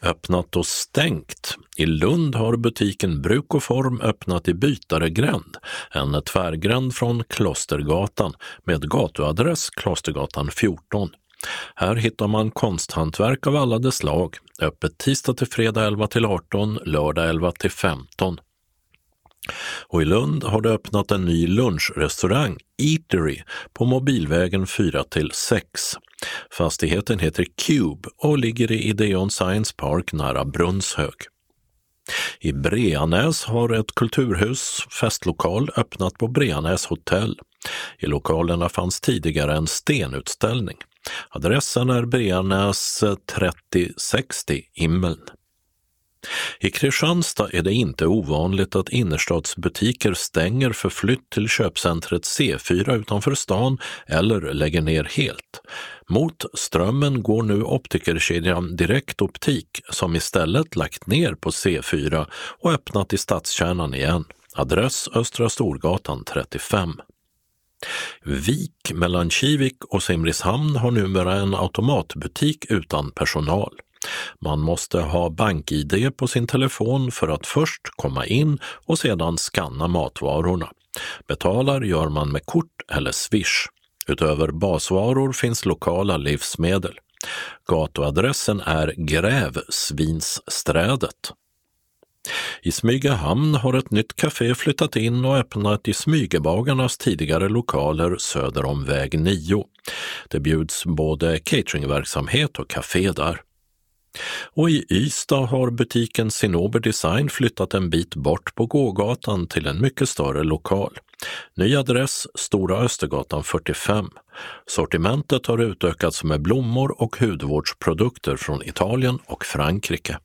öppnat och stängt. I Lund har butiken Bruk och Form öppnat i Bytaregränd, en tvärgränd från Klostergatan med gatuadress Klostergatan 14. Här hittar man konsthantverk av alla dess slag, öppet tisdag till fredag 11 till 18, lördag 11 till 15. Och i Lund har det öppnat en ny lunchrestaurang, Eatery, på Mobilvägen 4 till 6. Fastigheten heter Cube och ligger i Ideon Science Park nära Brunnshög. I Breanäs har ett kulturhus, festlokal, öppnat på Breanäs hotell. I lokalerna fanns tidigare en stenutställning. Adressen är Breanäs 3060 Immeln. I Kristianstad är det inte ovanligt att innerstadsbutiker stänger för flytt till köpcentret C4 utanför stan eller lägger ner helt. Mot Strömmen går nu optikerkedjan Direkt Optik som istället lagt ner på C4 och öppnat i stadskärnan igen. Adress Östra Storgatan 35. Vik mellan Kivik och Simrishamn har numera en automatbutik utan personal. Man måste ha bank-ID på sin telefon för att först komma in och sedan skanna matvarorna. Betalar gör man med kort eller Swish. Utöver basvaror finns lokala livsmedel. Gatuadressen är Grävsvinssträdet. I Smygehamn har ett nytt café flyttat in och öppnat i Smygebagarnas tidigare lokaler söder om väg 9. Det bjuds både cateringverksamhet och café där. Och i Ystad har butiken Sinober Design flyttat en bit bort på gågatan till en mycket större lokal. Ny adress Stora Östergatan 45. Sortimentet har utökats med blommor och hudvårdsprodukter från Italien och Frankrike.